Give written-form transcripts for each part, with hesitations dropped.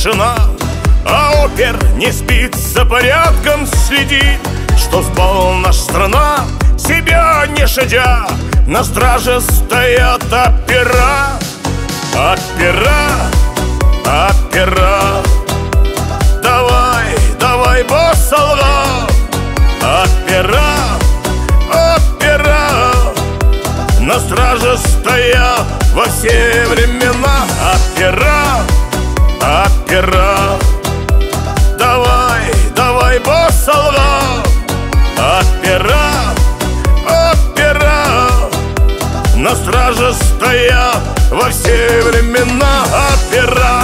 тишина, а опер не спит, за порядком следит, что спала наша страна, себя не щадя. На страже стоят опера, опера, опера. Давай, давай, босс алга, опера, опера. На страже стоят во все времена, опера, опера. Давай, давай, босс алга, опера, опера. На страже стоят во все времена, опера.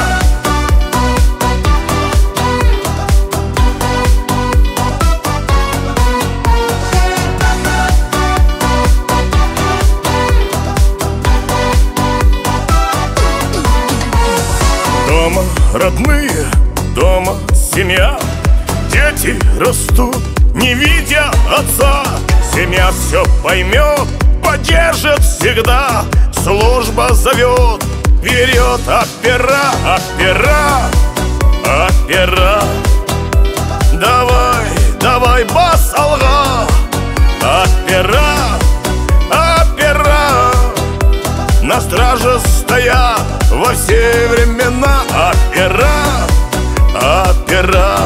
Дома родные, дома семья, дети растут, не видя отца. Семья все поймет, поддержит всегда. Служба зовет, вперед, опера, опера, опера. Давай, давай, бас алга, опера, опера. На страже стоят во все времена, опера, опера.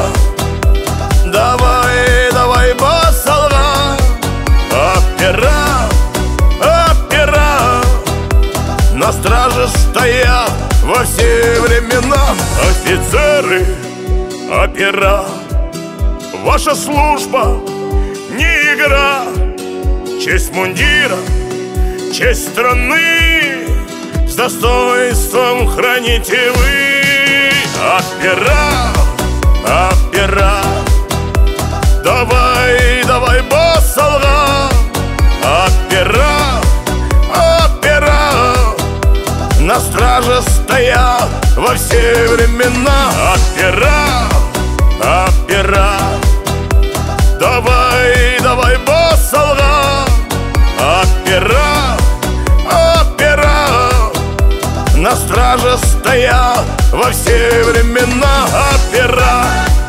Давай, давай, бас алга, опера, опера. На страже стоят во все времена офицеры, опера. Ваша служба не игра, честь мундира, честь страны с достоинством храните вы, опера, опера. Давай, давай, босс алга, опера, опера. На страже стоят во все времена, опера, опера. Давай, давай, босс алга, опера, опера. На страже стоят во все времена, опера.